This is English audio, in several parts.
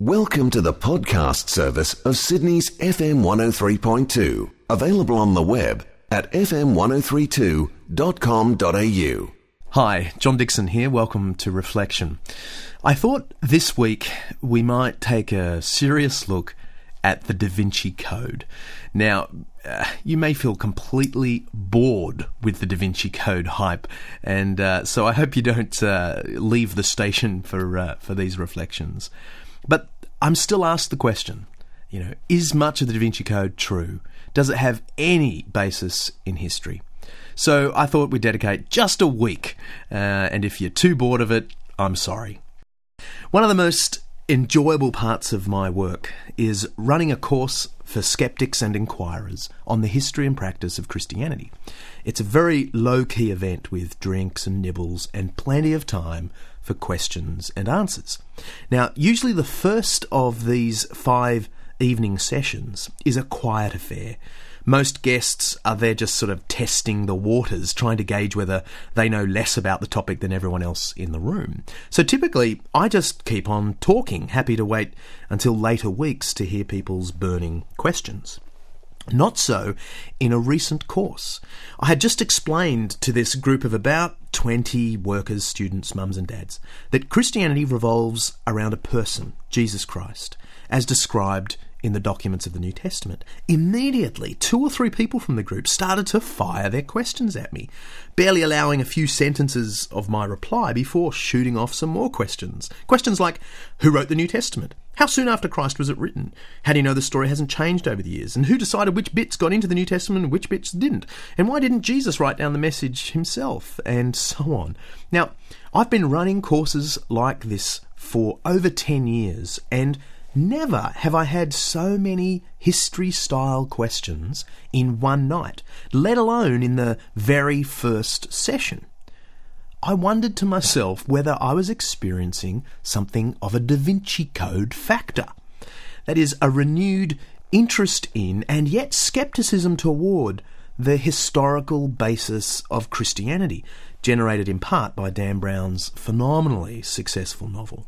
Welcome to the podcast service of Sydney's FM 103.2, available on the web at fm1032.com.au. Hi, John Dixon here. Welcome to Reflection. I thought this week we might take a serious look at the Da Vinci Code. Now, you may feel completely bored with the Da Vinci Code hype, and so I hope you don't leave the station for these reflections. But I'm still asked the question, is much of the Da Vinci Code true? Does it have any basis in history? So I thought we'd dedicate just a week, and if you're too bored of it, I'm sorry. One of the most enjoyable parts of my work is running a course for skeptics and inquirers on the history and practice of Christianity. It's a very low-key event with drinks and nibbles and plenty of time for questions and answers. Now, usually the first of these 5 evening sessions is a quiet affair. Most guests are there just sort of testing the waters, trying to gauge whether they know less about the topic than everyone else in the room. So typically, I just keep on talking, happy to wait until later weeks to hear people's burning questions. Not so in a recent course. I had just explained to this group of about 20 workers, students, mums and dads, that Christianity revolves around a person, Jesus Christ, as described in the documents of the New Testament. Immediately, 2 or 3 people from the group started to fire their questions at me, barely allowing a few sentences of my reply before shooting off some more questions. Questions like, who wrote the New Testament? How soon after Christ was it written? How do you know the story hasn't changed over the years? And who decided which bits got into the New Testament and which bits didn't? And why didn't Jesus write down the message himself? And so on. Now, I've been running courses like this for over 10 years, and never have I had so many history-style questions in one night, let alone in the very first session. I wondered to myself whether I was experiencing something of a Da Vinci Code factor. That is, a renewed interest in and yet scepticism toward the historical basis of Christianity, generated in part by Dan Brown's phenomenally successful novel.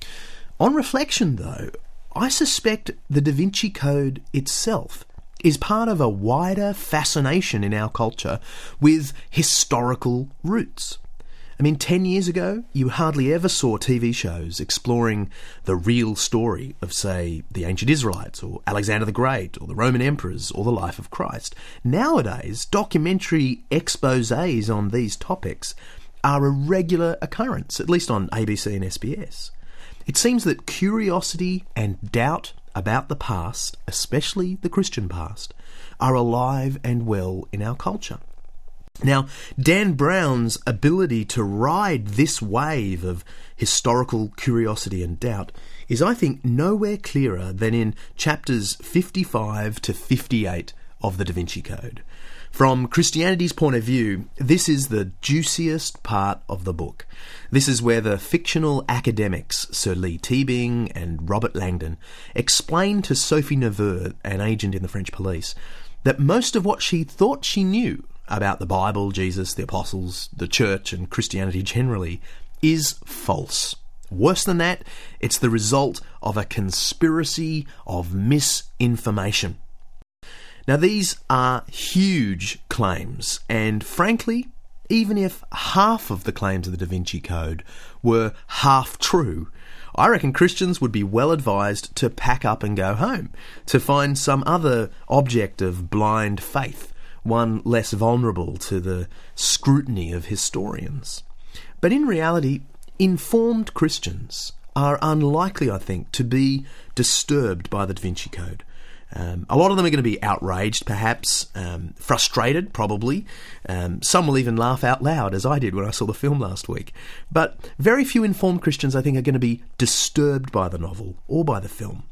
On reflection, though, I suspect the Da Vinci Code itself is part of a wider fascination in our culture with historical roots. 10 years ago, you hardly ever saw TV shows exploring the real story of, say, the ancient Israelites, or Alexander the Great, or the Roman emperors, or the life of Christ. Nowadays, documentary exposés on these topics are a regular occurrence, at least on ABC and SBS. It seems that curiosity and doubt about the past, especially the Christian past, are alive and well in our culture. Now, Dan Brown's ability to ride this wave of historical curiosity and doubt is, I think, nowhere clearer than in chapters 55 to 58 of the Da Vinci Code. From Christianity's point of view, this is the juiciest part of the book. This is where the fictional academics, Sir Lee Teabing and Robert Langdon, explain to Sophie Neveu, an agent in the French police, that most of what she thought she knew about the Bible, Jesus, the Apostles, the Church and Christianity generally is false. Worse than that, it's the result of a conspiracy of misinformation. Now, these are huge claims, and frankly, even if half of the claims of the Da Vinci Code were half true, I reckon Christians would be well advised to pack up and go home, to find some other object of blind faith, one less vulnerable to the scrutiny of historians. But in reality, informed Christians are unlikely, I think, to be disturbed by the Da Vinci Code. A lot of them are going to be outraged, perhaps, frustrated, probably. Some will even laugh out loud, as I did when I saw the film last week. But very few informed Christians, I think, are going to be disturbed by the novel or by the film.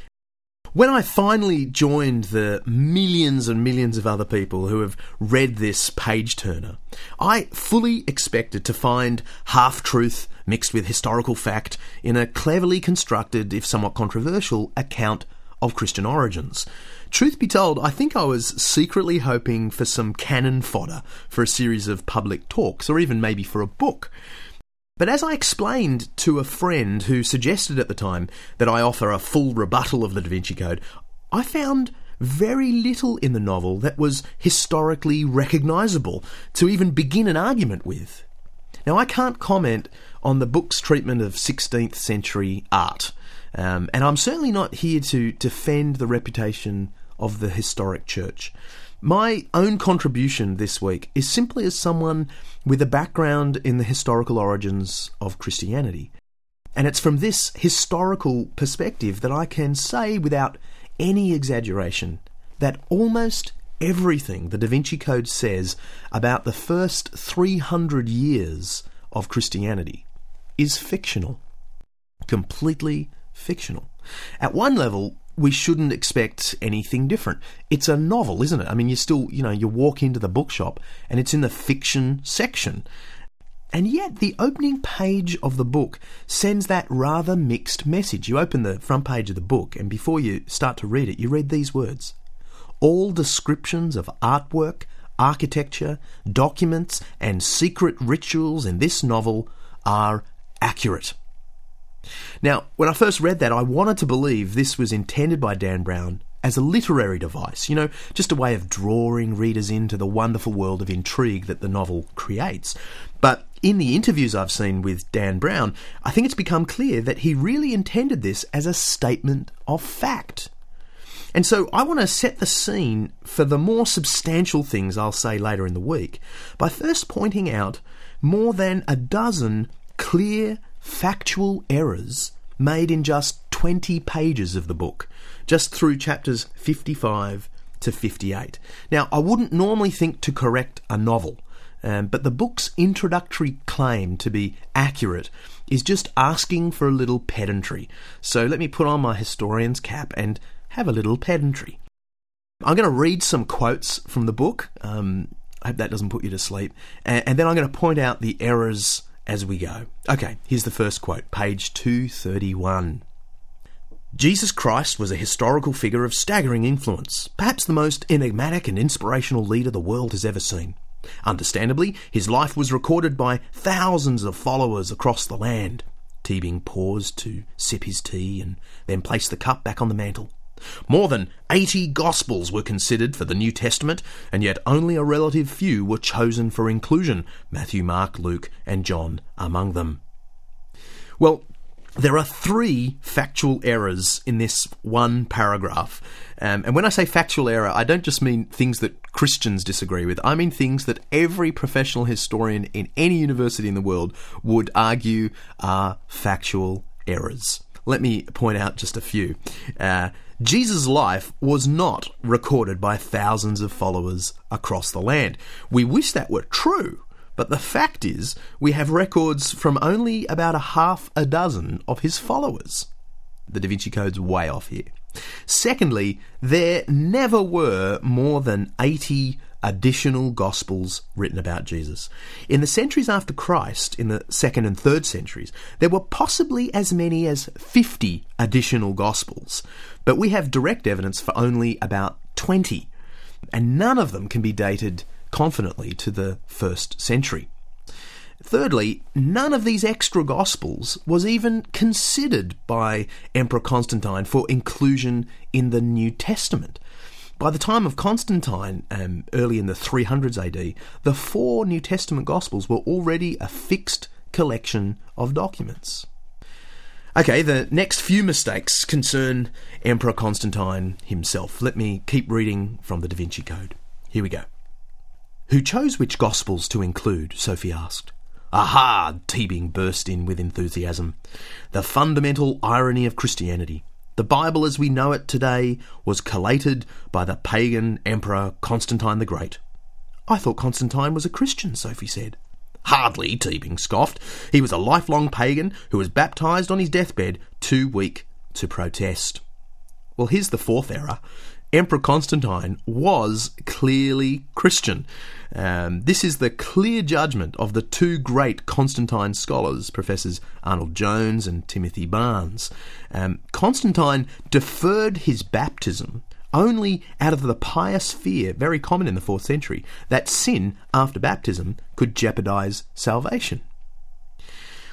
When I finally joined the millions and millions of other people who have read this page-turner, I fully expected to find half-truth mixed with historical fact in a cleverly constructed, if somewhat controversial, account of Christian origins. Truth be told, I think I was secretly hoping for some cannon fodder for a series of public talks, or even maybe for a book. But as I explained to a friend who suggested at the time that I offer a full rebuttal of the Da Vinci Code, I found very little in the novel that was historically recognisable to even begin an argument with. Now, I can't comment on the book's treatment of 16th century art, and I'm certainly not here to defend the reputation of the historic church. My own contribution this week is simply as someone with a background in the historical origins of Christianity. And it's from this historical perspective that I can say without any exaggeration that almost everything the Da Vinci Code says about the first 300 years of Christianity is fictional. Completely fictional. At one level, we shouldn't expect anything different. It's a novel, isn't it? I mean, you walk into the bookshop and it's in the fiction section. And yet the opening page of the book sends that rather mixed message. You open the front page of the book and before you start to read it, you read these words: all descriptions of artwork, architecture, documents, and secret rituals in this novel are accurate. Now, when I first read that, I wanted to believe this was intended by Dan Brown as a literary device, just a way of drawing readers into the wonderful world of intrigue that the novel creates. But in the interviews I've seen with Dan Brown, I think it's become clear that he really intended this as a statement of fact. And so I want to set the scene for the more substantial things I'll say later in the week by first pointing out more than a dozen clear factual errors made in just 20 pages of the book, just through chapters 55 to 58. Now, I wouldn't normally think to correct a novel, but the book's introductory claim to be accurate is just asking for a little pedantry. So let me put on my historian's cap and have a little pedantry. I'm going to read some quotes from the book. I hope that doesn't put you to sleep. And then I'm going to point out the errors as we go. Okay, here's the first quote, page 231. Jesus Christ was a historical figure of staggering influence, perhaps the most enigmatic and inspirational leader the world has ever seen. Understandably, his life was recorded by thousands of followers across the land. Teabing paused to sip his tea and then placed the cup back on the mantel. More than 80 Gospels were considered for the New Testament, and yet only a relative few were chosen for inclusion, Matthew, Mark, Luke, and John among them. Well, there are 3 factual errors in this one paragraph. And when I say factual error, I don't just mean things that Christians disagree with. I mean things that every professional historian in any university in the world would argue are factual errors. Let me point out just a few. Jesus' life was not recorded by thousands of followers across the land. We wish that were true, but the fact is we have records from only about a half a dozen of his followers. The Da Vinci Code's way off here. Secondly, there never were more than 80 additional Gospels written about Jesus. In the centuries after Christ, in the 2nd and 3rd centuries, there were possibly as many as 50 additional Gospels, but we have direct evidence for only about 20, and none of them can be dated confidently to the 1st century. Thirdly, none of these extra Gospels was even considered by Emperor Constantine for inclusion in the New Testament. By the time of Constantine, early in the 300s AD, the 4 New Testament Gospels were already a fixed collection of documents. Okay, the next few mistakes concern Emperor Constantine himself. Let me keep reading from the Da Vinci Code. Here we go. Who chose which Gospels to include? Sophie asked. Aha! Teabing burst in with enthusiasm. The fundamental irony of Christianity. The Bible as we know it today was collated by the pagan emperor Constantine the Great. I thought Constantine was a Christian, Sophie said. Hardly, Teabing scoffed. He was a lifelong pagan who was baptised on his deathbed, too weak to protest. Well, here's the 4th error. Emperor Constantine was clearly Christian. This is the clear judgment of the 2 great Constantine scholars, Professors Arnold Jones and Timothy Barnes. Constantine deferred his baptism only out of the pious fear, very common in the 4th century, that sin after baptism could jeopardise salvation.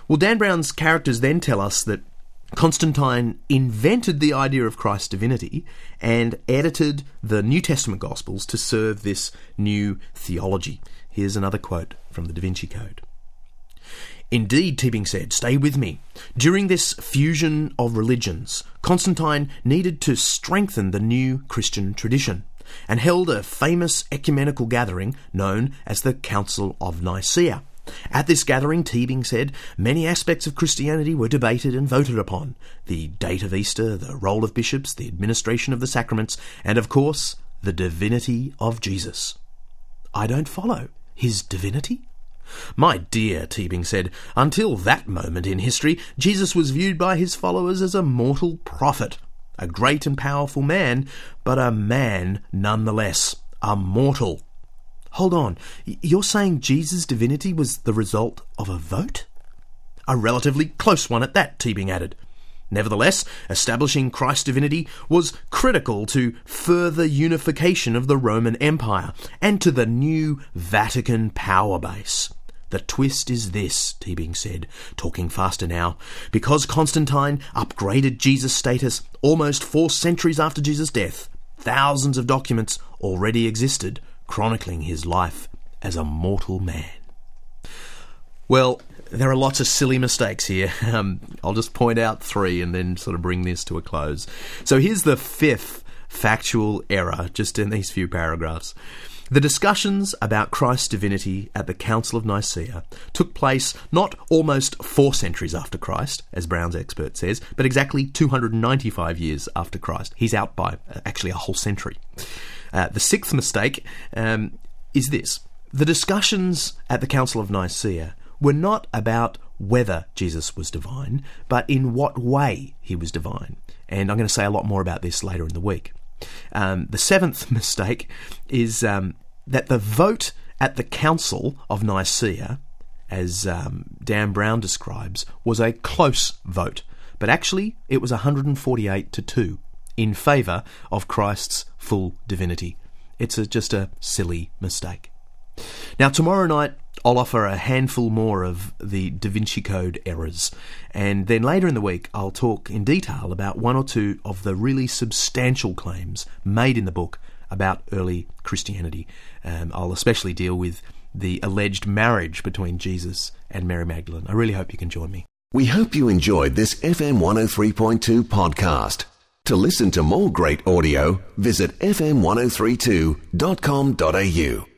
Well, Dan Brown's characters then tell us that Constantine invented the idea of Christ's divinity and edited the New Testament Gospels to serve this new theology. Here's another quote from the Da Vinci Code. Indeed, Teabing said, stay with me. During this fusion of religions, Constantine needed to strengthen the new Christian tradition and held a famous ecumenical gathering known as the Council of Nicaea. At this gathering, Teabing said, many aspects of Christianity were debated and voted upon. The date of Easter, the role of bishops, the administration of the sacraments, and of course, the divinity of Jesus. I don't follow. His divinity? My dear, Teabing said, until that moment in history, Jesus was viewed by his followers as a mortal prophet, a great and powerful man, but a man nonetheless, a mortal. Hold on, you're saying Jesus' divinity was the result of a vote? A relatively close one at that, Teabing added. Nevertheless, establishing Christ's divinity was critical to further unification of the Roman Empire and to the new Vatican power base. The twist is this, Teabing said, talking faster now. Because Constantine upgraded Jesus' status almost 4 centuries after Jesus' death, thousands of documents already existed chronicling his life as a mortal man. Well, there are lots of silly mistakes here. I'll just point out 3 and then sort of bring this to a close. So here's the 5th factual error, just in these few paragraphs. The discussions about Christ's divinity at the Council of Nicaea took place not almost 4 centuries after Christ, as Brown's expert says, but exactly 295 years after Christ. He's out by actually a whole century. The 6th mistake is this. The discussions at the Council of Nicaea were not about whether Jesus was divine, but in what way he was divine. And I'm going to say a lot more about this later in the week. The 7th mistake is that the vote at the Council of Nicaea, as Dan Brown describes, was a close vote. But actually, it was 148-2 in favour of Christ's full divinity. It's just a silly mistake. Now, tomorrow night, I'll offer a handful more of the Da Vinci Code errors, and then later in the week I'll talk in detail about 1 or 2 of the really substantial claims made in the book about early Christianity. I'll especially deal with the alleged marriage between Jesus and Mary Magdalene. I really hope you can join me. We hope you enjoyed this FM 103.2 podcast. To listen to more great audio, visit fm1032.com.au.